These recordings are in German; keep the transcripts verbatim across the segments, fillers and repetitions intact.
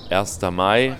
erster Mai,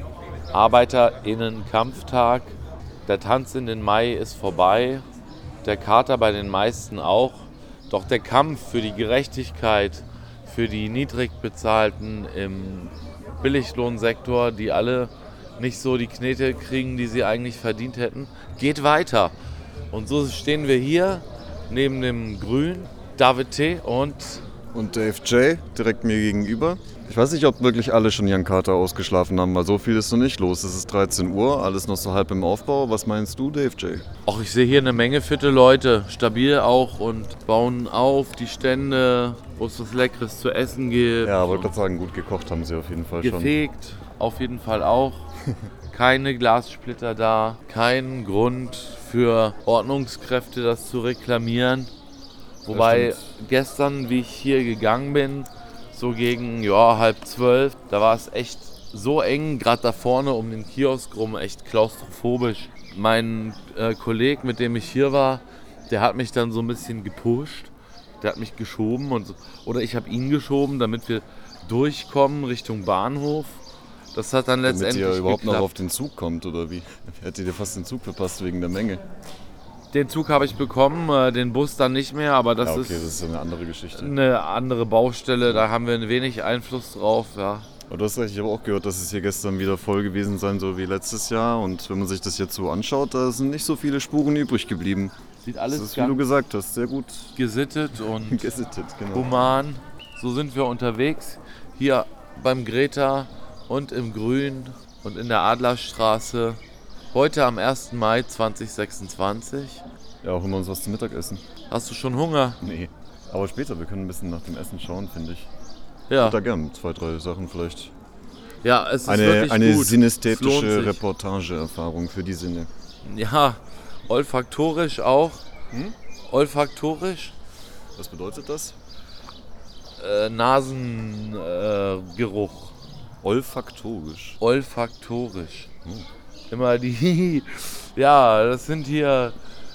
ArbeiterInnen-Kampftag. Der Tanz in den Mai ist vorbei, der Kater bei den meisten auch. Doch der Kampf für die Gerechtigkeit, für die Niedrigbezahlten im Billiglohnsektor, die alle nicht so die Knete kriegen, die sie eigentlich verdient hätten, geht weiter. Und so stehen wir hier neben dem Grün, David T. und... Und Dave J. direkt mir gegenüber. Ich weiß nicht, ob wirklich alle schon ihren Kater ausgeschlafen haben, weil so viel ist noch nicht los. Es ist dreizehn Uhr, alles noch so halb im Aufbau. Was meinst du, Dave J? Ach, ich sehe hier eine Menge fitte Leute, stabil auch und bauen auf die Stände, wo es was Leckeres zu essen gibt. Ja, wollte gerade sagen, gut gekocht haben sie auf jeden Fall schon. Gefegt, auf jeden Fall auch. Keine Glassplitter da, kein Grund für Ordnungskräfte, das zu reklamieren. Wobei gestern, wie ich hier gegangen bin, so gegen ja, halb zwölf, da war es echt so eng, gerade da vorne um den Kiosk rum, echt klaustrophobisch. Mein äh, Kollege, mit dem ich hier war, der hat mich dann so ein bisschen gepusht, der hat mich geschoben und, oder ich habe ihn geschoben, damit wir durchkommen Richtung Bahnhof. Das hat dann letztendlich Damit ihr überhaupt geklappt. noch auf den Zug kommt, oder wie? Hättet ihr fast den Zug verpasst wegen der Menge? Den Zug habe ich bekommen, äh, den Bus dann nicht mehr, aber das, ja, okay, ist, das ist eine andere Geschichte. Eine andere Baustelle, da haben wir ein wenig Einfluss drauf, ja. Aber du hast recht, ich habe auch gehört, dass es hier gestern wieder voll gewesen sein soll wie letztes Jahr. Und wenn man sich das jetzt so anschaut, da sind nicht so viele Spuren übrig geblieben. Sieht alles das ist, wie du gesagt hast, sehr gut gesittet und gesittet, genau. human. So sind wir unterwegs, hier beim Greta und im Grün und in der Adlerstraße. Heute am ersten Mai zweitausendsechsundzwanzig. Ja, holen wir uns was zum Mittagessen. Hast du schon Hunger? Nee, aber später, wir können ein bisschen nach dem Essen schauen, finde ich. Ja. Ich würde da gerne zwei, drei Sachen vielleicht. Ja, es ist eine, wirklich eine gut. synästhetische Reportageerfahrung für die Sinne. Ja, olfaktorisch auch. Hm? Olfaktorisch. Was bedeutet das? Äh, Nasengeruch. Äh, Olfaktorisch. Olfaktorisch. Hm. Immer die, ja, das sind hier,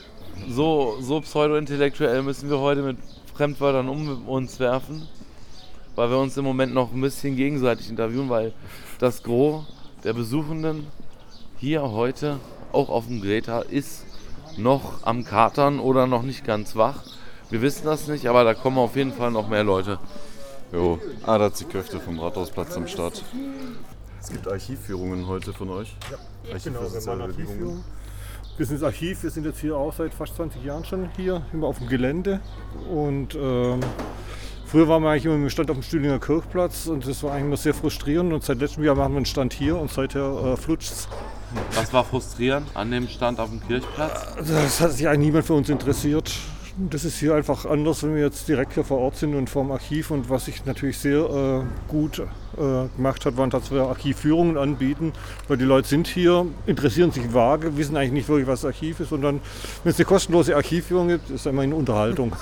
so, so pseudo-intellektuell müssen wir heute mit Fremdwörtern um uns werfen, weil wir uns im Moment noch ein bisschen gegenseitig interviewen, weil das Gros der Besuchenden hier heute, auch auf dem Greta, ist noch am Katern oder noch nicht ganz wach. Wir wissen das nicht, aber da kommen auf jeden Fall noch mehr Leute. Jo, ah, da ist die Köfte vom Rathausplatz am Start. Es gibt Archivführungen heute von euch. Ja, Archiv genau, für wir soziale machen Bewegungen. Archivführung. Wir sind das Archiv, wir sind jetzt hier auch seit fast zwanzig Jahren schon hier, immer auf dem Gelände. Und ähm, früher waren wir eigentlich immer im Stand auf dem Stühlinger Kirchplatz und das war eigentlich immer sehr frustrierend. Und seit letztem Jahr machen wir einen Stand hier und seither äh, flutscht's. Was war frustrierend an dem Stand auf dem Kirchplatz? Das hat sich eigentlich niemand für uns interessiert. Das ist hier einfach anders, wenn wir jetzt direkt hier vor Ort sind und vor dem Archiv. Und was sich natürlich sehr äh, gut äh, gemacht hat, war, dass wir Archivführungen anbieten. Weil die Leute sind hier, interessieren sich vage, wissen eigentlich nicht wirklich, was Archiv ist. Sondern wenn es eine kostenlose Archivführung gibt, ist es immer eine Unterhaltung.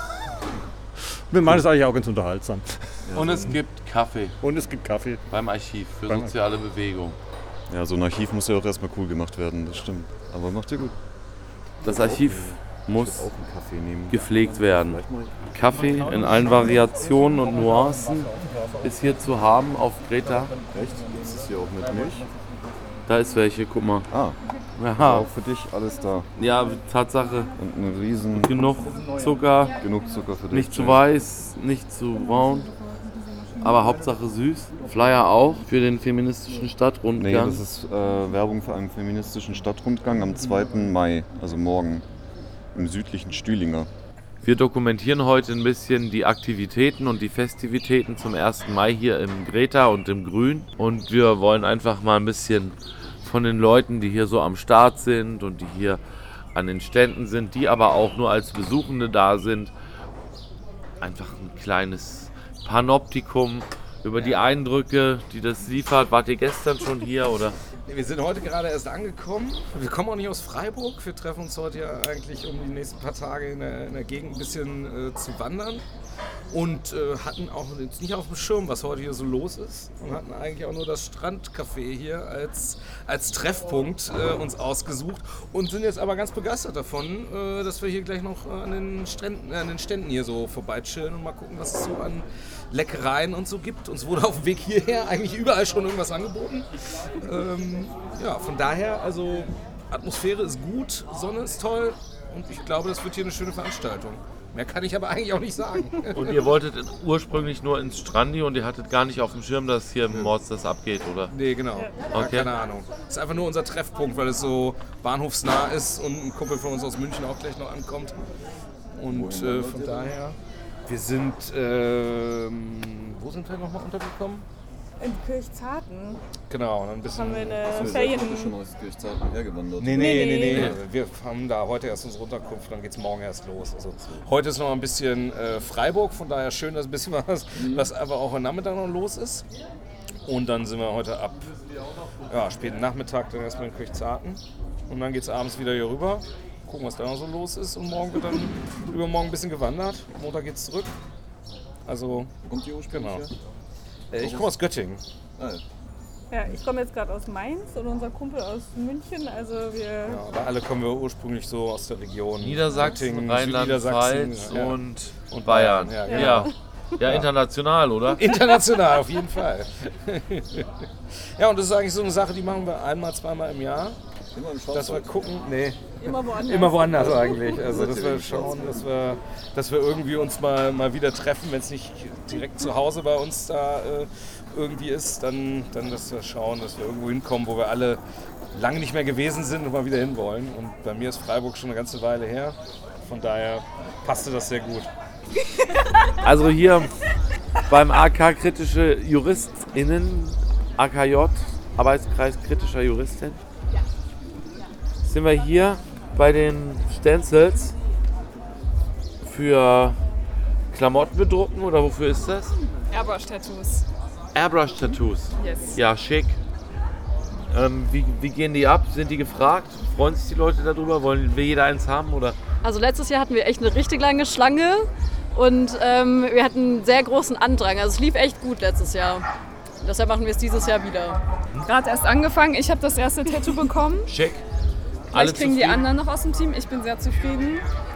Wir machen es eigentlich auch ganz unterhaltsam. Und es gibt Kaffee. Und es gibt Kaffee. Beim Archiv für Beim soziale Bewegung. Ja, so ein Archiv muss ja auch erstmal cool gemacht werden, das stimmt. Aber macht ihr gut. Das Archiv muss Auch einen Kaffee nehmen. gepflegt werden. Kaffee in allen Variationen und Nuancen ist hier zu haben auf Greta. Echt? Ist es hier auch mit Milch? Da ist welche, guck mal. Ah, Aha. auch für dich alles da. Ja, Tatsache. Und ein riesen Genug Zucker, genug Zucker für dich. nicht zu weiß, nicht zu braun. Aber Hauptsache süß. Flyer auch für den feministischen Stadtrundgang. Nee, das ist äh, Werbung für einen feministischen Stadtrundgang am zweiten Mai, also morgen, im südlichen Stühlinger. Wir dokumentieren heute ein bisschen die Aktivitäten und die Festivitäten zum ersten Mai hier im Greta und im Grün. Und wir wollen einfach mal ein bisschen von den Leuten, die hier so am Start sind und die hier an den Ständen sind, die aber auch nur als Besuchende da sind, einfach ein kleines Panoptikum über die Eindrücke, die das liefert. Wart ihr gestern schon hier oder? Wir sind heute gerade erst angekommen. Wir kommen auch nicht aus Freiburg. Wir treffen uns heute ja eigentlich, um die nächsten paar Tage in der, in der Gegend ein bisschen äh, zu wandern. und äh, hatten auch jetzt nicht auf dem Schirm, was heute hier so los ist und hatten eigentlich auch nur das Strandcafé hier als, als Treffpunkt äh, uns ausgesucht und sind jetzt aber ganz begeistert davon, äh, dass wir hier gleich noch äh, an, den Stränden, äh, an den Ständen hier so vorbeitschillen und mal gucken, was es so an Leckereien und so gibt. Uns wurde auf dem Weg hierher eigentlich überall schon irgendwas angeboten. Ähm, ja, von daher, also Atmosphäre ist gut, Sonne ist toll und ich glaube, das wird hier eine schöne Veranstaltung. Mehr kann ich aber eigentlich auch nicht sagen. Und ihr wolltet ursprünglich nur ins Strandi und ihr hattet gar nicht auf dem Schirm, dass hier im Mords das abgeht, oder? Nee, genau. Ja, okay. Keine Ahnung. Das ist einfach nur unser Treffpunkt, weil es so bahnhofsnah ist und ein Kumpel von uns aus München auch gleich noch ankommt. Und äh, von daher, wir sind, ähm, wo sind wir nochmal untergekommen? In Kirchzarten. Genau, dann ein bisschen. Haben wir eine Ihr Ferien... seid heute schon aus Kirchzarten hergewandert. Nee, nee, nee, nee, Nee. Wir haben da heute erst unsere Unterkunft, dann geht's morgen erst los. Also heute ist noch ein bisschen äh, Freiburg, von daher schön, dass ein bisschen was, was aber auch am Nachmittag noch los ist. Und dann sind wir heute ab ja, späten Nachmittag dann erstmal in Kirchzarten. Und dann geht's abends wieder hier rüber. Gucken, was da noch so los ist. Und morgen wird dann übermorgen ein bisschen gewandert. Montag geht's zurück. Also, Kommt ihr ursprünglich genau. her? Äh, ich komme aus Göttingen. Ah, ja. Ja, ich komme jetzt gerade aus Mainz und unser Kumpel aus München. Also wir... Ja, aber alle kommen wir ursprünglich so aus der Region. Niedersachsen, Göttingen, Rheinland-Pfalz Südniedersachsen, ja. und, Und Bayern. Bayern, ja, Ja, genau. ja. international, oder? International, auf jeden Fall. Ja, und das ist eigentlich so eine Sache, die machen wir einmal, zweimal im Jahr. Immer im Dass wir Schwarzwald. gucken, nee, Immer woanders. immer woanders eigentlich. Also, dass wir schauen, dass wir, dass wir irgendwie uns mal, mal wieder treffen, wenn es nicht direkt zu Hause bei uns da äh, irgendwie ist, dann, dann, dass wir schauen, dass wir irgendwo hinkommen, wo wir alle lange nicht mehr gewesen sind und mal wieder hinwollen. Und bei mir ist Freiburg schon eine ganze Weile her. Von daher passte das sehr gut. Also hier beim A K Kritische JuristInnen, A K J, Arbeitskreis kritischer Juristin, sind wir hier bei den Stencils für Klamotten bedrucken oder wofür ist das? Airbrush-Tattoos. Airbrush-Tattoos. Yes. Ja, schick. Ähm, wie, wie gehen die ab? Sind die gefragt? Freuen sich die Leute darüber? Wollen wir jeder eins haben? Oder? Also letztes Jahr hatten wir echt eine richtig lange Schlange und ähm, wir hatten einen sehr großen Andrang. Also es lief echt gut letztes Jahr. Deshalb machen wir es dieses Jahr wieder. Gerade erst angefangen. Ich habe das erste Tattoo bekommen. Schick. Vielleicht kriegen die zufrieden? anderen noch aus dem Team. Ich bin sehr zufrieden.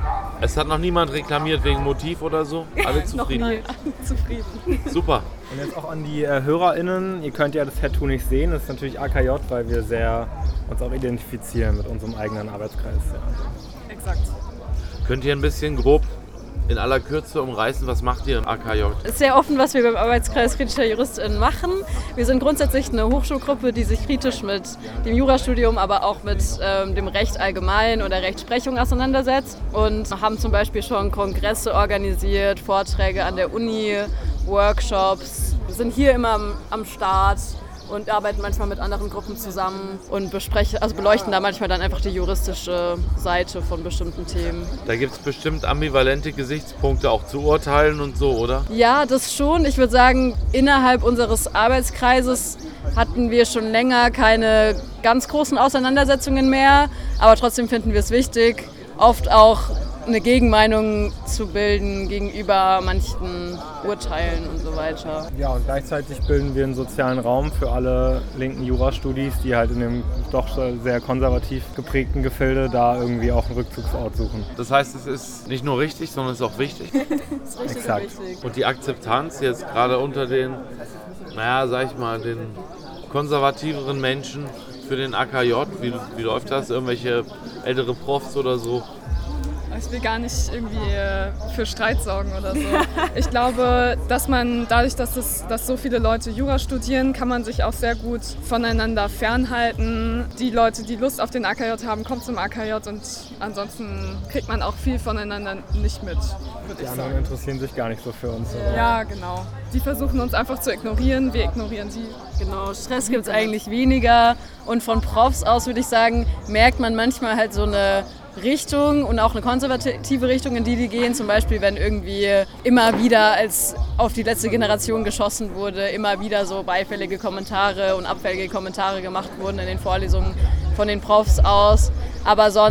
Es hat noch niemand reklamiert wegen Motiv oder so? Alle zufrieden? Nein, zufrieden. Super. Und jetzt auch an die äh, HörerInnen, ihr könnt ja das Tattoo nicht sehen, das ist natürlich A K J, weil wir sehr uns auch identifizieren mit unserem eigenen Arbeitskreis. Ja. Exakt. Könnt ihr ein bisschen grob in aller Kürze umreißen, was macht ihr im A K J? Es ist sehr offen, was wir beim Arbeitskreis kritischer JuristInnen machen. Wir sind grundsätzlich eine Hochschulgruppe, die sich kritisch mit dem Jurastudium, aber auch mit ähm, dem Recht allgemein oder Rechtsprechung auseinandersetzt und haben zum Beispiel schon Kongresse organisiert, Vorträge an der Uni, Workshops. Wir sind hier immer am, am Start und arbeiten manchmal mit anderen Gruppen zusammen und besprechen, also beleuchten da manchmal dann einfach die juristische Seite von bestimmten Themen. Da gibt es bestimmt ambivalente Gesichtspunkte auch zu urteilen und so, oder? Ja, das schon. Ich würde sagen, innerhalb unseres Arbeitskreises hatten wir schon länger keine ganz großen Auseinandersetzungen mehr, aber trotzdem finden wir es wichtig, oft auch eine Gegenmeinung zu bilden gegenüber manchen Urteilen und so weiter. Ja, und gleichzeitig bilden wir einen sozialen Raum für alle linken Jurastudis, die halt in dem doch sehr konservativ geprägten Gefilde da irgendwie auch einen Rückzugsort suchen. Das heißt, es ist nicht nur richtig, sondern es ist auch wichtig. Das ist richtig Exakt. wichtig. Und die Akzeptanz jetzt gerade unter den, naja, sag ich mal, den konservativeren Menschen für den A K J, wie, wie läuft das? Irgendwelche ältere Profs oder so? Ich will gar nicht irgendwie äh, für Streit sorgen oder so. Ich glaube, dass man dadurch, dass, es, dass so viele Leute Jura studieren, kann man sich auch sehr gut voneinander fernhalten. Die Leute, die Lust auf den A K J haben, kommen zum A K J und ansonsten kriegt man auch viel voneinander nicht mit, würde Die ich anderen sagen. interessieren sich gar nicht so für uns. Oder? Ja, genau. Die versuchen uns einfach zu ignorieren, wir ignorieren die. Genau, Stress gibt es eigentlich weniger und von Profs aus würde ich sagen, merkt man manchmal halt so eine Richtung und auch eine konservative Richtung, in die die gehen. Zum Beispiel, wenn irgendwie immer wieder, als auf die letzte Generation geschossen wurde, immer wieder so beifällige Kommentare und abfällige Kommentare gemacht wurden in den Vorlesungen von den Profs aus. Aber sonst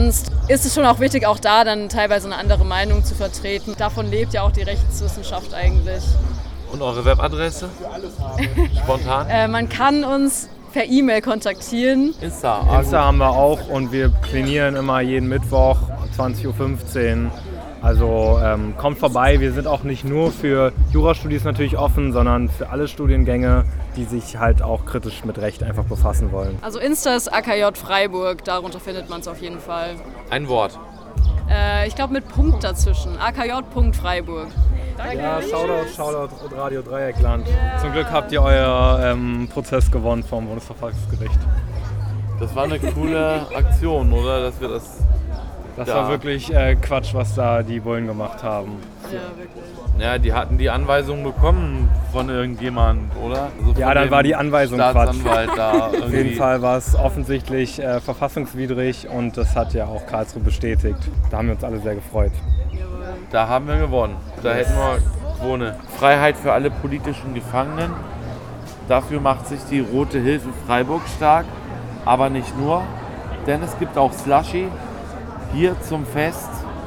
ist es schon auch wichtig, auch da dann teilweise eine andere Meinung zu vertreten. Davon lebt ja auch die Rechtswissenschaft eigentlich. Und eure Webadresse? Spontan? äh, man kann uns per E-Mail kontaktieren. Insta. Insta haben wir auch und wir klinieren immer jeden Mittwoch zwanzig Uhr fünfzehn. Also ähm, kommt vorbei, wir sind auch nicht nur für Jurastudies natürlich offen, sondern für alle Studiengänge, die sich halt auch kritisch mit Recht einfach befassen wollen. Also Insta ist A K J Freiburg, darunter findet man es auf jeden Fall. Ein Wort. Äh, ich glaube mit Punkt dazwischen, A K J Punkt Freiburg. Ja, Shoutout, Shoutout Radio Dreieckland. Yeah. Zum Glück habt ihr euer ähm, Prozess gewonnen vom Bundesverfassungsgericht. Das war eine coole Aktion, oder? Dass wir das Das da war wirklich äh, Quatsch, was da die Bullen gemacht haben. Ja, wirklich. Ja, die hatten die Anweisung bekommen von irgendjemandem, oder? Also ja, dann war die Anweisung Quatsch. Da Auf jeden Fall war es offensichtlich äh, verfassungswidrig und das hat ja auch Karlsruhe bestätigt. Da haben wir uns alle sehr gefreut. Da haben wir gewonnen. Da hätten wir Krone. Freiheit für alle politischen Gefangenen. Dafür macht sich die Rote Hilfe Freiburg stark, aber nicht nur, denn es gibt auch Slushy hier zum Fest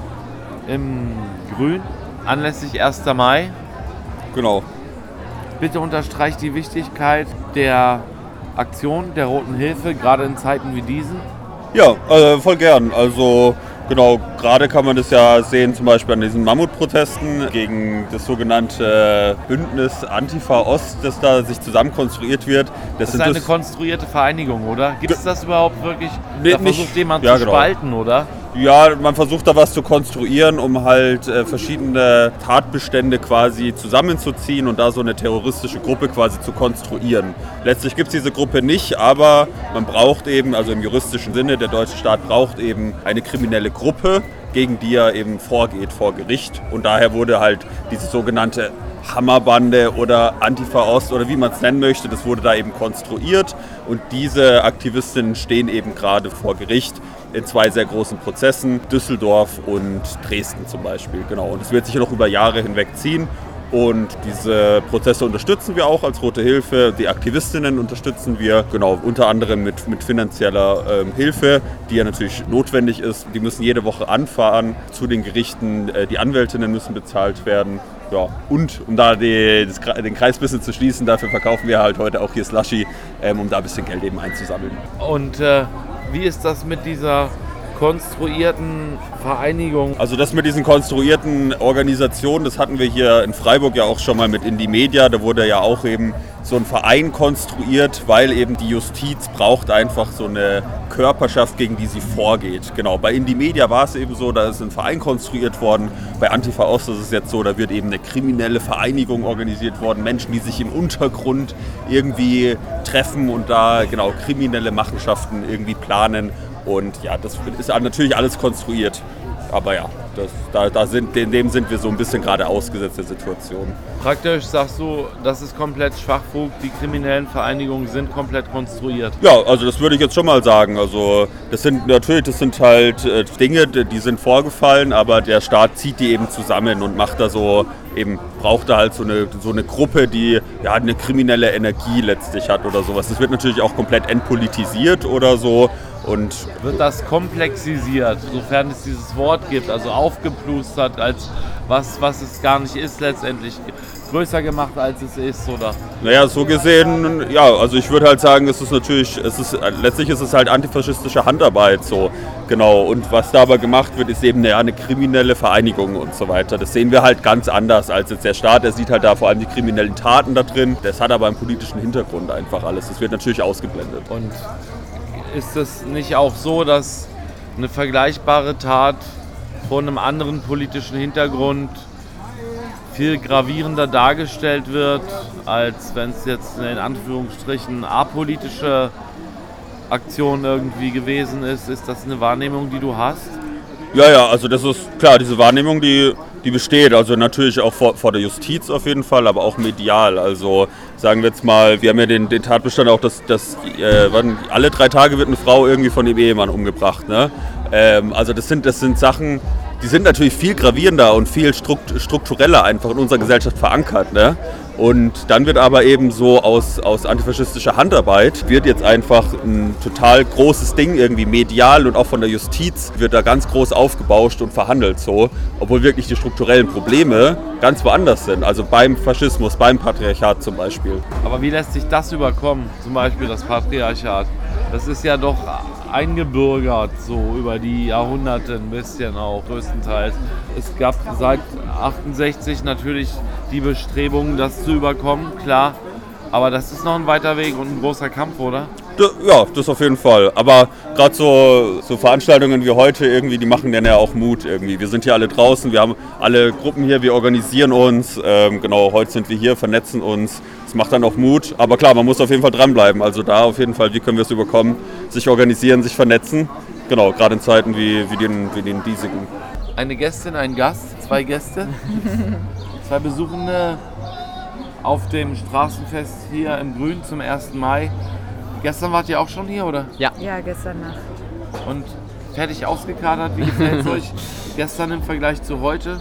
im Grün, anlässlich erster Mai. Genau. Bitte unterstreicht die Wichtigkeit der Aktion der Roten Hilfe, gerade in Zeiten wie diesen. Ja, äh, voll gern. Also genau, gerade kann man das ja sehen, zum Beispiel an diesen Mammutprotesten gegen das sogenannte Bündnis Antifa Ost, das da sich zusammen konstruiert wird. Das, das ist eine das konstruierte Vereinigung, oder? Gibt es das überhaupt wirklich? Nee, da versucht nicht, jemand ja, zu genau. spalten, oder? Ja, man versucht da was zu konstruieren, um halt äh, verschiedene Tatbestände quasi zusammenzuziehen und da so eine terroristische Gruppe quasi zu konstruieren. Letztlich gibt es diese Gruppe nicht, aber man braucht eben, also im juristischen Sinne, der deutsche Staat braucht eben eine kriminelle Gruppe, gegen die er eben vorgeht vor Gericht. Und daher wurde halt diese sogenannte Hammerbande oder Antifa Ost oder wie man es nennen möchte, das wurde da eben konstruiert. Und diese Aktivistinnen stehen eben gerade vor Gericht in zwei sehr großen Prozessen, Düsseldorf und Dresden zum Beispiel. Genau. Und es wird sich noch über Jahre hinweg ziehen. Und diese Prozesse unterstützen wir auch als Rote Hilfe. Die Aktivistinnen unterstützen wir, genau, unter anderem mit, mit finanzieller ähm, Hilfe, die ja natürlich notwendig ist. Die müssen jede Woche anfahren zu den Gerichten, äh, die Anwältinnen müssen bezahlt werden. Ja, und um da die, das, den Kreis ein bisschen zu schließen, dafür verkaufen wir halt heute auch hier Slushy, ähm, um da ein bisschen Geld eben einzusammeln. Und äh, wie ist das mit dieser konstruierten Vereinigung? Also das mit diesen konstruierten Organisationen, das hatten wir hier in Freiburg ja auch schon mal mit Indymedia. Da wurde ja auch eben so ein Verein konstruiert, weil eben die Justiz braucht einfach so eine Körperschaft, gegen die sie vorgeht. Genau, bei Indymedia war es eben so, da ist ein Verein konstruiert worden. Bei Antifa Ost ist es jetzt so, da wird eben eine kriminelle Vereinigung organisiert worden. Menschen, die sich im Untergrund irgendwie treffen und da genau kriminelle Machenschaften irgendwie planen. Und ja, das ist natürlich alles konstruiert. Aber ja, das, da, da sind, in dem sind wir so ein bisschen gerade ausgesetzt der Situation. Praktisch sagst du, das ist komplett Schwachfug, die kriminellen Vereinigungen sind komplett konstruiert. Ja, also das würde ich jetzt schon mal sagen. Also das sind natürlich, das sind halt äh, Dinge, die sind vorgefallen, aber der Staat zieht die eben zusammen und macht da so, eben braucht da halt so eine, so eine Gruppe, die ja eine kriminelle Energie letztlich hat oder sowas. Das wird natürlich auch komplett entpolitisiert oder so. Und wird das komplexisiert, sofern es dieses Wort gibt, also aufgeplustert als was, was es gar nicht ist letztendlich, größer gemacht als es ist, oder? Naja, so gesehen, ja, also ich würde halt sagen, es ist natürlich, es ist, letztlich ist es halt antifaschistische Handarbeit, so, genau, und was da aber gemacht wird, ist eben ja, eine kriminelle Vereinigung und so weiter. Das sehen wir halt ganz anders als jetzt der Staat, der sieht halt da vor allem die kriminellen Taten da drin, das hat aber einen politischen Hintergrund einfach alles, das wird natürlich ausgeblendet. Und ist es nicht auch so, dass eine vergleichbare Tat von einem anderen politischen Hintergrund viel gravierender dargestellt wird, als wenn es jetzt eine in Anführungsstrichen apolitische Aktion irgendwie gewesen ist? Ist das eine Wahrnehmung, die du hast? Ja, ja, also das ist klar, diese Wahrnehmung, die, die besteht, also natürlich auch vor, vor der Justiz auf jeden Fall, aber auch medial. Also sagen wir jetzt mal, wir haben ja den, den Tatbestand auch, dass, dass äh, alle drei Tage wird eine Frau irgendwie von dem Ehemann umgebracht. Ne? Ähm, also das sind, das sind Sachen, die sind natürlich viel gravierender und viel struktureller einfach in unserer Gesellschaft verankert. Ne? Und dann wird aber eben so aus, aus antifaschistischer Handarbeit wird jetzt einfach ein total großes Ding irgendwie medial und auch von der Justiz wird da ganz groß aufgebauscht und verhandelt so, obwohl wirklich die strukturellen Probleme ganz woanders sind, also beim Faschismus, beim Patriarchat zum Beispiel. Aber wie lässt sich das überkommen, zum Beispiel das Patriarchat? Das ist ja doch eingebürgert, so über die Jahrhunderte ein bisschen auch, größtenteils. Es gab seit achtundsechzig natürlich die Bestrebungen, das zu überkommen, klar. Aber das ist noch ein weiter Weg und ein großer Kampf, oder? Ja, das auf jeden Fall. Aber gerade so, so Veranstaltungen wie heute irgendwie, die machen dann ja auch Mut irgendwie. Wir sind hier alle draußen, wir haben alle Gruppen hier, wir organisieren uns. Ähm, genau, heute sind wir hier, vernetzen uns. Das macht dann auch Mut. Aber klar, man muss auf jeden Fall dranbleiben. Also da auf jeden Fall, wie können wir es überkommen? Sich organisieren, sich vernetzen. Genau, gerade in Zeiten wie, wie, den, wie den diesigen. Eine Gästin, ein Gast, zwei Gäste, zwei Besuchende auf dem Straßenfest hier im Grün zum ersten Mai. Gestern wart ihr auch schon hier, oder? Ja. Ja, gestern Nacht. Und fertig ausgekadert, wie gefällt es euch gestern im Vergleich zu heute?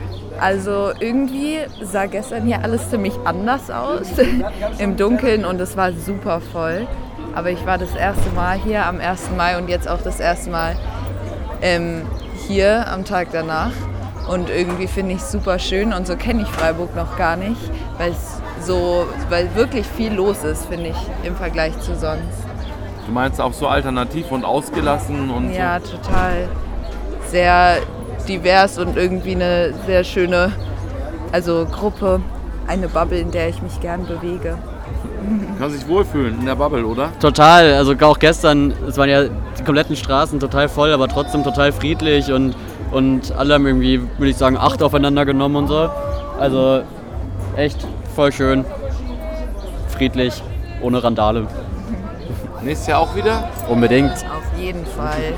Also irgendwie sah gestern hier alles ziemlich anders aus im Dunkeln und es war super voll. Aber ich war das erste Mal hier am ersten Mai und jetzt auch das erste Mal ähm, hier am Tag danach. Und irgendwie finde ich es super schön und so kenne ich Freiburg noch gar nicht, weil es so, weil wirklich viel los ist, finde ich, im Vergleich zu sonst. Du meinst auch so alternativ und ausgelassen und Ja, so? total. Sehr divers und irgendwie eine sehr schöne, also Gruppe, eine Bubble, in der ich mich gern bewege. Kann sich wohlfühlen in der Bubble, oder? Total, also auch gestern, es waren ja die kompletten Straßen total voll, aber trotzdem total friedlich und, und alle haben irgendwie, würde ich sagen, Acht aufeinander genommen und so. Also echt voll schön, friedlich, ohne Randale. Nächstes Jahr auch wieder? Unbedingt. Auf jeden Fall.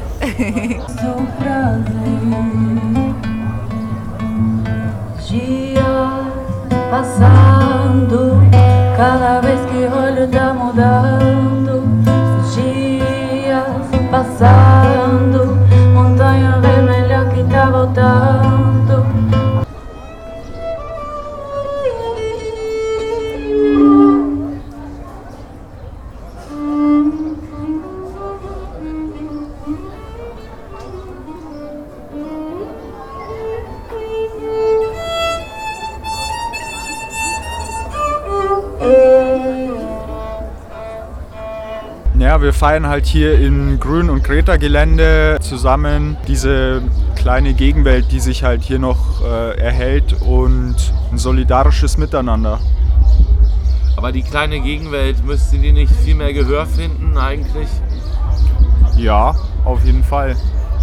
Cada vez que olho tá mudando, os dias passando, montanha vermelha que tá voltando. Ja, wir feiern halt hier in Grün- und Greta-Gelände zusammen diese kleine Gegenwelt, die sich halt hier noch äh, erhält und ein solidarisches Miteinander. Aber die kleine Gegenwelt, müsste die nicht viel mehr Gehör finden eigentlich? Ja, auf jeden Fall.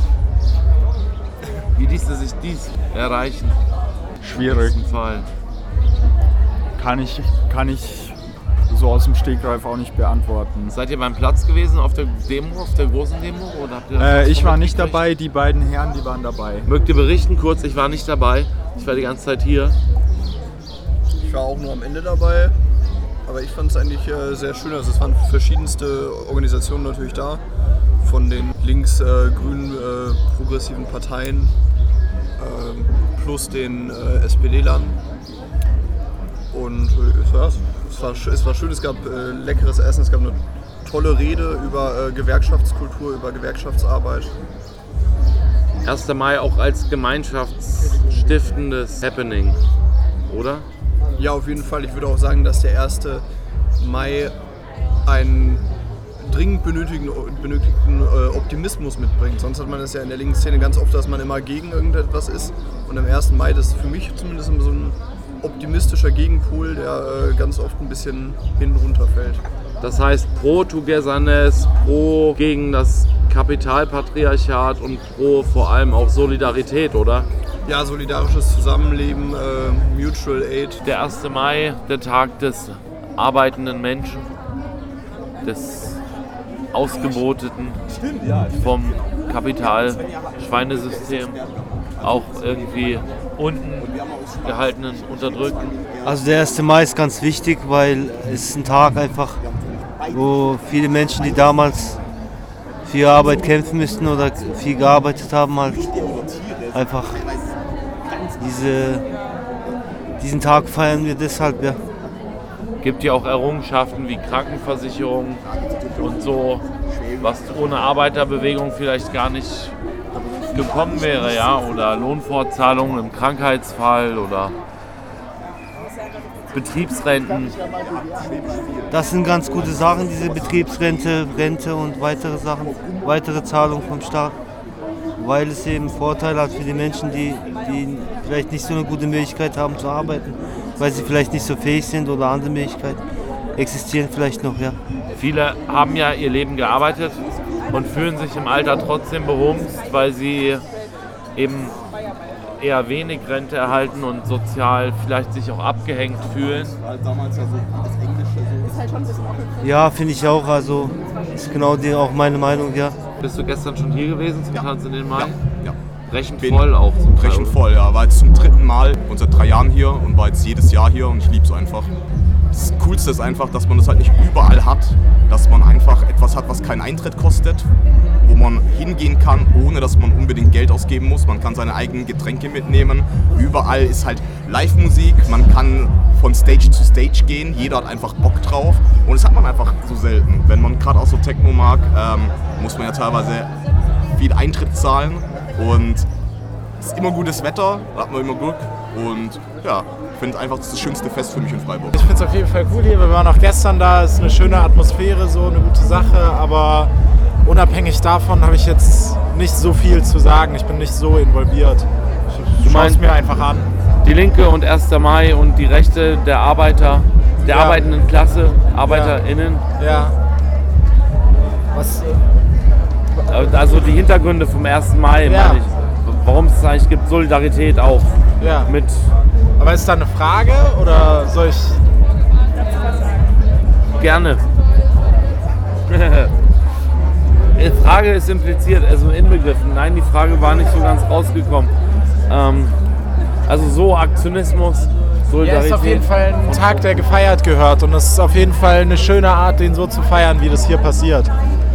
Wie ließe sich dies erreichen? Schwierig. Im Fall. Kann ich, kann ich so aus dem Stegreif auch nicht beantworten. Seid ihr beim Platz gewesen auf der Demo, auf der großen Demo? Oder habt ihr das Äh, ich war nicht mitgekriegt? dabei, die beiden Herren, die waren dabei. Mögt ihr berichten kurz? Ich war nicht dabei. Ich war die ganze Zeit hier. Ich war auch nur am Ende dabei, aber ich fand es eigentlich äh, sehr schön. Also es waren verschiedenste Organisationen natürlich da, von den links-grünen äh, progressiven Parteien äh, plus den äh, S P D-Lern. Und äh, ja, es, war, es war schön, es gab äh, leckeres Essen, es gab eine tolle Rede über äh, Gewerkschaftskultur, über Gewerkschaftsarbeit. erster Mai auch als gemeinschaftsstiftendes Happening, oder? Ja, auf jeden Fall. Ich würde auch sagen, dass der erste Mai einen dringend benötigten, benötigten äh, Optimismus mitbringt. Sonst hat man das ja in der linken Szene ganz oft, dass man immer gegen irgendetwas ist. Und am ersten Mai, das ist für mich zumindest immer so ein optimistischer Gegenpol, der äh, ganz oft ein bisschen hin runterfällt. Das heißt pro Togetherness, pro gegen das Kapitalpatriarchat und pro vor allem auch Solidarität, oder? Ja, solidarisches Zusammenleben, äh, Mutual Aid. Der erste Mai, der Tag des arbeitenden Menschen, des Ausgeboteten vom Kapital-Schweinesystem, auch irgendwie unten gehaltenen, unterdrückten. Also der erste Mai ist ganz wichtig, weil es ist ein Tag einfach, wo viele Menschen, die damals für ihre Arbeit kämpfen müssten oder viel gearbeitet haben, halt einfach diese, diesen Tag feiern wir deshalb, ja. Gibt ja auch Errungenschaften wie Krankenversicherung und so, was ohne Arbeiterbewegung vielleicht gar nicht gekommen wäre, ja, oder Lohnfortzahlungen im Krankheitsfall oder Betriebsrenten. Das sind ganz gute Sachen, diese Betriebsrente, Rente und weitere Sachen, weitere Zahlungen vom Staat, weil es eben Vorteile hat für die Menschen, die, die vielleicht nicht so eine gute Möglichkeit haben zu arbeiten, weil sie vielleicht nicht so fähig sind oder andere Möglichkeiten existieren vielleicht noch, ja. Viele haben ja ihr Leben gearbeitet und fühlen sich im Alter trotzdem behumst, weil sie eben eher wenig Rente erhalten und sozial vielleicht sich auch abgehängt fühlen. Ja, finde ich auch, also ist genau die, auch meine Meinung, ja. Bist du gestern schon hier gewesen zum Tanz in den Mai? Ja, ja. Brechend Bin voll auch zum Teil. Brechend voll, ja. War jetzt zum dritten Mal und seit drei Jahren hier und war jetzt jedes Jahr hier und ich liebe es einfach. Das Coolste ist einfach, dass man das halt nicht überall hat, dass man einfach etwas hat, was keinen Eintritt kostet, wo man hingehen kann, ohne dass man unbedingt Geld ausgeben muss. Man kann seine eigenen Getränke mitnehmen. Überall ist halt Live-Musik, man kann von Stage zu Stage gehen, jeder hat einfach Bock drauf und das hat man einfach so selten. Wenn man gerade auch so Techno mag, ähm, muss man ja teilweise viel Eintritt zahlen und es ist immer gutes Wetter, da hat man immer Glück und ja, ich finde es einfach das schönste Fest für mich in Freiburg. Ich finde es auf jeden Fall cool hier, wir waren auch gestern da, es ist eine schöne Atmosphäre, so eine gute Sache, aber unabhängig davon habe ich jetzt nicht so viel zu sagen, ich bin nicht so involviert. Ich Du schaue es meinst mir einfach an. Die Linke und erster Mai und die Rechte der Arbeiter, der Ja. arbeitenden Klasse, ArbeiterInnen. Ja. Was? Also die Hintergründe vom ersten Mai, Ja. meine ich. Warum es eigentlich gibt, Solidarität auch Ja. mit. Aber ist da eine Frage oder soll ich... Gerne. Die Frage ist impliziert, also inbegriffen. Nein, die Frage war nicht so ganz rausgekommen. Ähm, also so Aktionismus, Solidarität. Ja, ist auf jeden Fall ein Tag, der gefeiert gehört und es ist auf jeden Fall eine schöne Art, den so zu feiern, wie das hier passiert.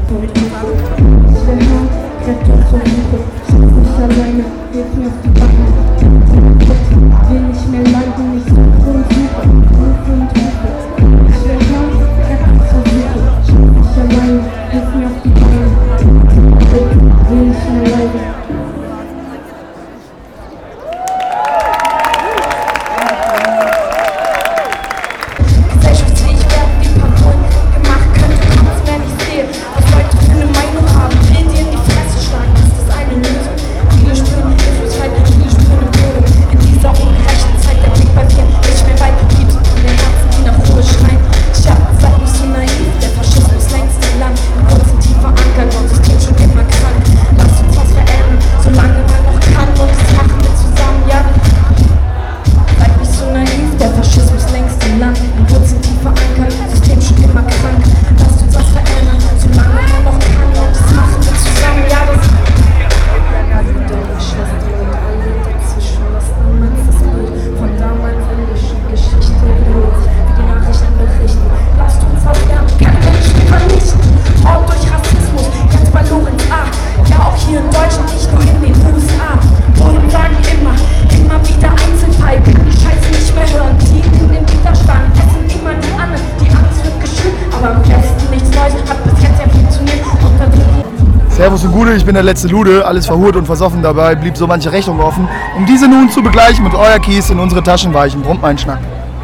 Gesellschaftsfähig werden wie Parolen gemacht, könnte man es mehr nicht sehen. Was Leute für eine Meinung haben, will dir in die Fresse schlagen, ist das eine Lösung. Viele spüren Hilflosigkeit, viele spüren Empörung. In dieser ungerechten Zeit der Blick bei vielen nicht mehr weit gibt und der Herzen, die nach Ruhe schreien. Tja, seid nicht so naiv, der Faschismus längst im Land, im Wurzeln tief verankert und System schon immer krank. Lasst uns was verändern, solange man noch kann und das machen wir zusammen, ja. Seid nicht so naiv, der Faschismus längst im Land, im Wurzeln tief verankert, System schon immer krank. Lasst uns was verändern, solange man noch kann und das machen wir zusammen, ja. Das Brüder, Schwestern und alle dazwischen, lasst niemals das Bild von damals indischen Geschichte wiederholt, wie die Nachrichten berichten. Lasst uns was lernen, keine Menschen vernichten. Mord durch Rassismus, ganz bei Lorenz A. Ja, auch hier in Deutschland, nicht nur in den U S A. Bullen sagen immer, immer wieder Einzelfall, kann die Scheiße nicht mehr hören. Die in den Widerstand, essen immer die anderen, die Angst wird geschürt, aber am besten nichts Neues, hat bis jetzt ja funktioniert. Und dann Servus und Gude, ich bin der letzte Lude, alles verhurt und versoffen dabei, blieb so manche Rechnung offen. Um diese nun zu begleichen mit euer Kies in unsere Taschen weichen, brummt mein Schnack.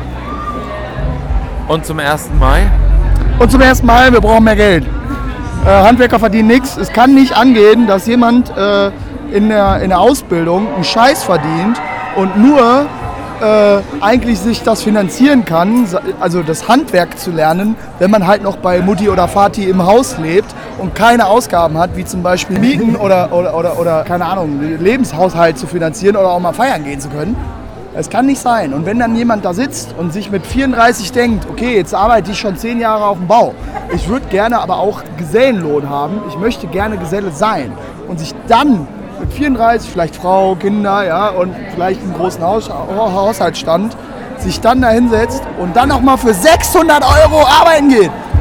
Und zum ersten Mai? Und zum ersten Mal, wir brauchen mehr Geld. Äh, Handwerker verdienen nichts. Es kann nicht angehen, dass jemand äh, in, der, in der Ausbildung einen Scheiß verdient und nur äh, eigentlich sich das finanzieren kann, also das Handwerk zu lernen, wenn man halt noch bei Mutti oder Vati im Haus lebt und keine Ausgaben hat, wie zum Beispiel Mieten oder, oder, oder, oder keine Ahnung, Lebenshaushalt zu finanzieren oder auch mal feiern gehen zu können. Es kann nicht sein. Und wenn dann jemand da sitzt und sich mit vierunddreißig denkt, okay, jetzt arbeite ich schon zehn Jahre auf dem Bau, ich würde gerne aber auch Gesellenlohn haben, ich möchte gerne Geselle sein und sich dann mit vierunddreißig, vielleicht Frau, Kinder, ja, und vielleicht einen großen Haus, Haushaltsstand, sich dann da hinsetzt und dann noch mal für sechshundert Euro arbeiten geht.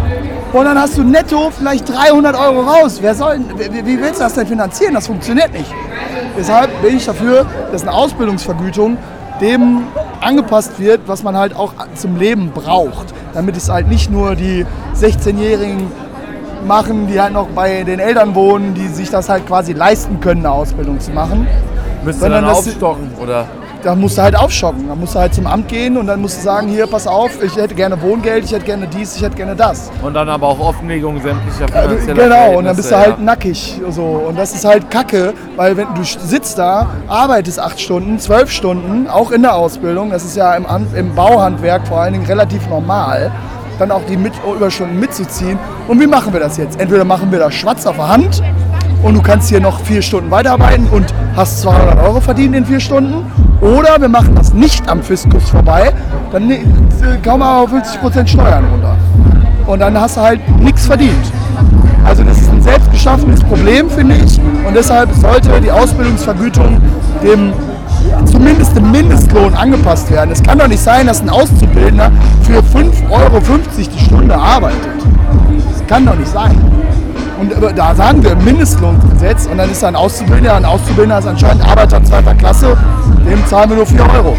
Und dann hast du netto vielleicht dreihundert Euro raus. Wer soll, wie, wie willst du das denn finanzieren? Das funktioniert nicht. Deshalb bin ich dafür, dass eine Ausbildungsvergütung dem angepasst wird, was man halt auch zum Leben braucht. Damit es halt nicht nur die sechzehnjährigen machen, die halt noch bei den Eltern wohnen, die sich das halt quasi leisten können, eine Ausbildung zu machen. Müsst ihr dann aufstocken, oder? Da musst du halt aufstocken. Da musst du halt zum Amt gehen und dann musst du sagen, hier, pass auf, ich hätte gerne Wohngeld, ich hätte gerne dies, ich hätte gerne das. Und dann aber auch Offenlegung sämtlicher finanzieller Genau, Verhältnisse, und dann bist du ja. halt nackig. So. Und das ist halt Kacke, weil wenn du sitzt da, arbeitest acht Stunden, zwölf Stunden, auch in der Ausbildung, das ist ja im, An- im Bauhandwerk vor allen Dingen relativ normal, dann auch die Mit- Überstunden mitzuziehen. Und wie machen wir das jetzt? Entweder machen wir das schwarz auf der Hand und du kannst hier noch vier Stunden weiterarbeiten und hast zweihundert Euro verdient in vier Stunden. Oder wir machen das nicht am Fiskus vorbei, dann ne- kaum mal auf fünfzig Prozent Steuern runter. Und dann hast du halt nichts verdient. Also das ist ein selbstgeschaffenes Problem, finde ich. Und deshalb sollte die Ausbildungsvergütung dem zumindest dem Mindestlohn angepasst werden. Es kann doch nicht sein, dass ein Auszubildender für fünf Euro fünfzig die Stunde arbeitet. Das kann doch nicht sein. Und da sagen wir Mindestlohngesetz und dann ist da ein Auszubildender, ein Auszubildender ist anscheinend Arbeiter zweiter Klasse, dem zahlen wir nur vier Euro.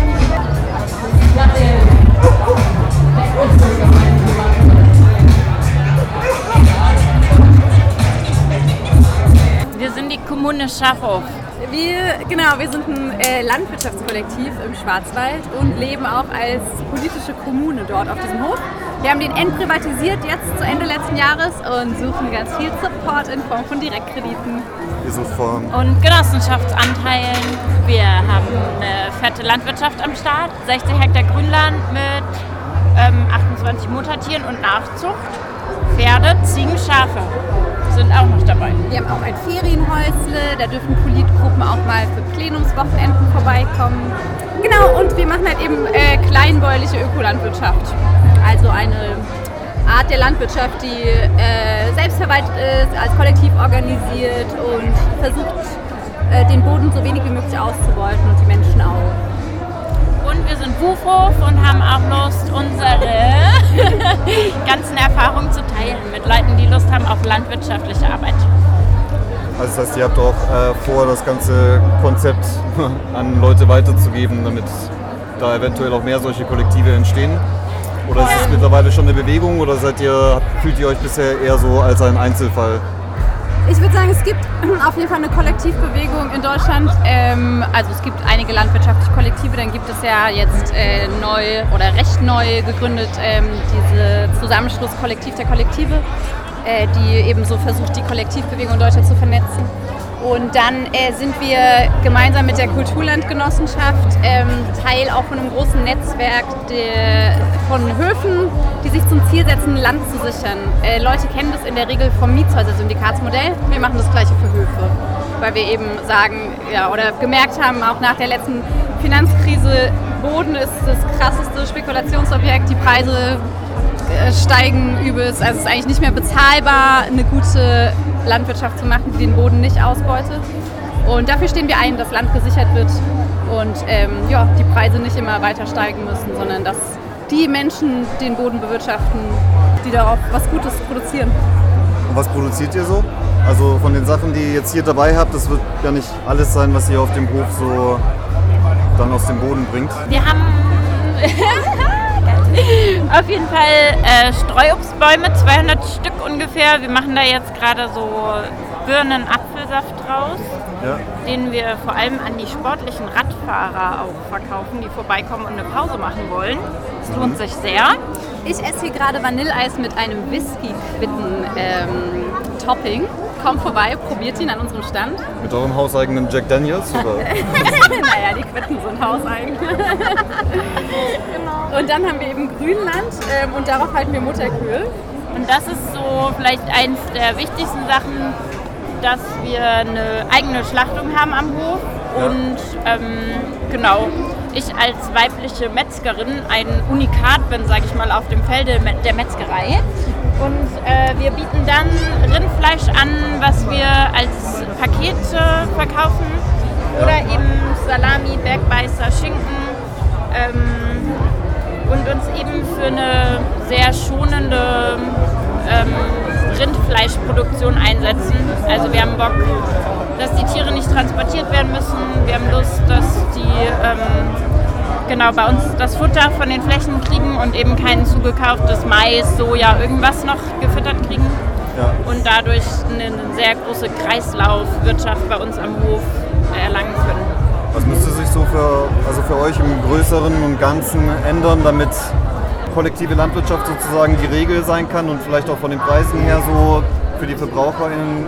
Wir sind die Kommune Schafhof. Wir, genau, wir sind ein äh, Landwirtschaftskollektiv im Schwarzwald und leben auch als politische Kommune dort auf diesem Hof. Wir haben den entprivatisiert jetzt zu Ende letzten Jahres und suchen ganz viel Support in Form von Direktkrediten. Und Genossenschaftsanteilen. Wir haben eine fette Landwirtschaft am Start, sechzig Hektar Grünland mit ähm, achtundzwanzig Muttertieren und Nachzucht. Pferde, Ziegen, Schafe sind auch noch dabei. Wir haben auch ein Ferienhäusle, da dürfen Politgruppen auch mal für Plenumswochenenden vorbeikommen. Genau, und wir machen halt eben äh, kleinbäuerliche Ökolandwirtschaft. Also eine Art der Landwirtschaft, die äh, selbstverwaltet ist, als Kollektiv organisiert und versucht, äh, den Boden so wenig wie möglich auszubeuten und die Menschen auch. Und wir sind Wufhof und haben auch Lust, unsere ganzen Erfahrungen zu teilen mit Leuten, die Lust haben auf landwirtschaftliche Arbeit. Also das heißt, ihr habt auch äh, vor, das ganze Konzept an Leute weiterzugeben, damit da eventuell auch mehr solche Kollektive entstehen? Oder ist es mittlerweile schon eine Bewegung oder seid ihr, fühlt ihr euch bisher eher so als ein Einzelfall? Ich würde sagen, es gibt auf jeden Fall eine Kollektivbewegung in Deutschland. Ähm, also es gibt einige landwirtschaftliche Kollektive, dann gibt es ja jetzt äh, neu oder recht neu gegründet ähm, diese Zusammenschluss Kollektiv der Kollektive, äh, die eben so versucht, die Kollektivbewegung in Deutschland zu vernetzen. Und dann äh, sind wir gemeinsam mit der Kulturlandgenossenschaft ähm, Teil auch von einem großen Netzwerk der, von Höfen, die sich zum Ziel setzen, Land zu sichern. Äh, Leute kennen das in der Regel vom Mietshäuser-Syndikatsmodell. Wir machen das Gleiche für Höfe, weil wir eben sagen ja, oder gemerkt haben, auch nach der letzten Finanzkrise, Boden ist das krasseste Spekulationsobjekt, die Preise steigen übelst. Also es ist eigentlich nicht mehr bezahlbar, eine gute Landwirtschaft zu machen, die den Boden nicht ausbeutet. Und dafür stehen wir ein, dass Land gesichert wird und ähm, ja, die Preise nicht immer weiter steigen müssen, sondern dass die Menschen den Boden bewirtschaften, die darauf was Gutes produzieren. Und was produziert ihr so? Also von den Sachen, die ihr jetzt hier dabei habt, das wird ja nicht alles sein, was ihr auf dem Hof so dann aus dem Boden bringt. Wir haben auf jeden Fall äh, Streuobstbäume, zweihundert Stück ungefähr. Wir machen da jetzt gerade so Birnen-Apfelsaft draus, ja. den wir vor allem an die sportlichen Radfahrer auch verkaufen, die vorbeikommen und eine Pause machen wollen. Das lohnt sich sehr. Ich esse hier gerade Vanilleeis mit einem Whisky-Quitten-Topping. Kommt vorbei, probiert ihn an unserem Stand. Mit eurem hauseigenen Jack Daniels? Oder? Naja, die Quitten sind hauseigen. Genau. Und dann haben wir eben Grünland ähm, und darauf halten wir Mutterkühe. Und das ist so vielleicht eins der wichtigsten Sachen, dass wir eine eigene Schlachtung haben am Hof. Ja. Und ähm, genau, ich als weibliche Metzgerin ein Unikat bin, sage ich mal, auf dem Felde der Metzgerei. Und äh, wir bieten dann Rindfleisch an, was wir als Pakete verkaufen. Oder eben Salami, Bergbeißer, Schinken. Ähm, und uns eben für eine sehr schonende ähm, Rindfleischproduktion einsetzen. Also wir haben Bock, dass die Tiere nicht transportiert werden müssen. Wir haben Lust, dass die ähm, genau bei uns das Futter von den Flächen kriegen und eben kein zugekauftes Mais, Soja, irgendwas noch gefüttert kriegen. Ja. Und dadurch eine sehr große Kreislaufwirtschaft bei uns am Hof erlangen können. Was müsste sich so für, also für euch im Größeren und Ganzen ändern, damit kollektive Landwirtschaft sozusagen die Regel sein kann und vielleicht auch von den Preisen her so für die VerbraucherInnen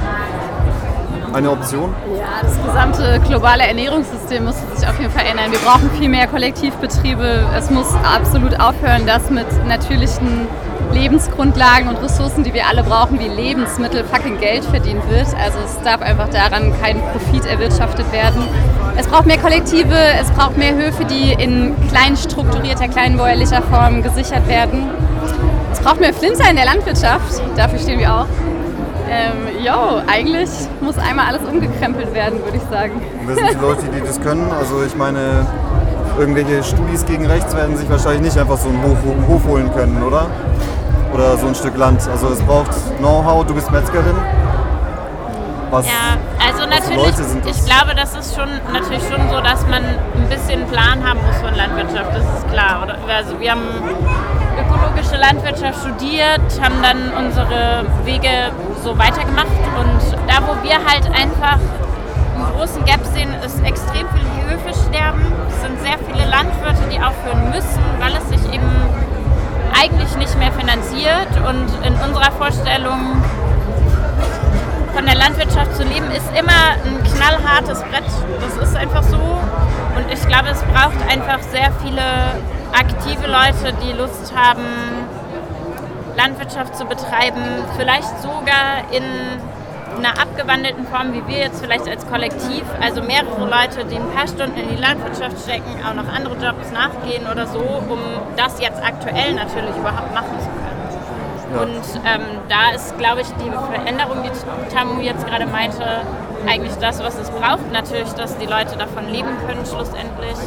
eine Option? Ja, das gesamte globale Ernährungssystem muss sich auf jeden Fall ändern. Wir brauchen viel mehr Kollektivbetriebe. Es muss absolut aufhören, dass mit natürlichen Lebensgrundlagen und Ressourcen, die wir alle brauchen, wie Lebensmittel, fucking Geld verdient wird. Also es darf einfach daran kein Profit erwirtschaftet werden. Es braucht mehr Kollektive, es braucht mehr Höfe, die in klein strukturierter, kleinbäuerlicher Form gesichert werden. Es braucht mehr Flinter in der Landwirtschaft, dafür stehen wir auch. Ähm, jo, eigentlich muss einmal alles umgekrempelt werden, würde ich sagen. Und wer sind die Leute, die das können? Also ich meine, irgendwelche Studis gegen rechts werden sich wahrscheinlich nicht einfach so einen Hof, Hof holen können, oder? Oder so ein Stück Land. Also es braucht Know-how, du bist Metzgerin. Was, ja, also natürlich, Leute sind das? Ich glaube, das ist schon natürlich schon so, dass man ein bisschen Plan haben muss von Landwirtschaft, das ist klar. Oder, also wir haben ökologische Landwirtschaft studiert, haben dann unsere Wege so weitergemacht und da, wo wir halt einfach einen großen Gap sehen, ist extrem viele Höfe sterben. Es sind sehr viele Landwirte, die aufhören müssen, weil es sich eben eigentlich nicht mehr finanziert und in unserer Vorstellung von der Landwirtschaft zu leben, ist immer ein knallhartes Brett. Das ist einfach so und ich glaube, es braucht einfach sehr viele aktive Leute, die Lust haben, Landwirtschaft zu betreiben, vielleicht sogar in einer abgewandelten Form, wie wir jetzt vielleicht als Kollektiv, also mehrere Leute, die ein paar Stunden in die Landwirtschaft stecken, auch noch andere Jobs nachgehen oder so, um das jetzt aktuell natürlich überhaupt machen zu können. Ja. Und ähm, da ist, glaube ich, die Veränderung, die Tamu jetzt gerade meinte, eigentlich das, was es braucht. Natürlich, dass die Leute davon leben können, schlussendlich.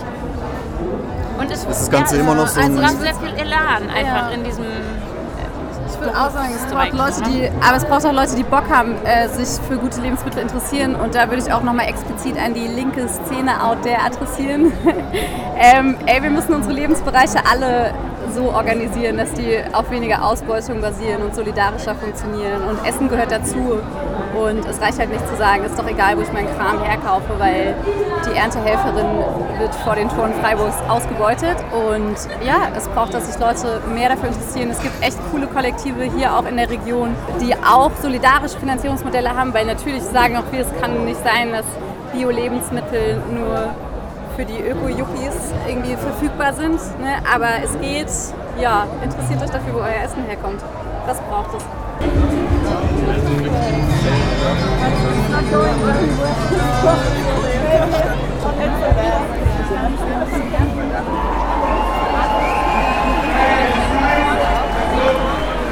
Und es ist das Ganze ja, immer noch so also auch sehr viel Elan einfach ja. in diesem. Ich würde auch sagen, es braucht Leute, die, aber es braucht auch Leute, die Bock haben, äh, sich für gute Lebensmittel interessieren. Und da würde ich auch nochmal explizit an die linke Szene out there adressieren. ähm, ey, wir müssen unsere Lebensbereiche alle so organisieren, dass die auf weniger Ausbeutung basieren und solidarischer funktionieren. Und Essen gehört dazu. Und es reicht halt nicht zu sagen, ist doch egal, wo ich meinen Kram herkaufe, weil die Erntehelferin wird vor den Toren Freiburgs ausgebeutet. Und ja, es braucht, dass sich Leute mehr dafür interessieren. Es gibt echt coole Kollektive hier auch in der Region, die auch solidarische Finanzierungsmodelle haben, weil natürlich sagen auch wir, es kann nicht sein, dass Bio-Lebensmittel nur für die Öko-Yuppies irgendwie verfügbar sind. Ne? Aber es geht, ja, interessiert euch dafür, wo euer Essen herkommt. Was braucht es? Not going anywhere.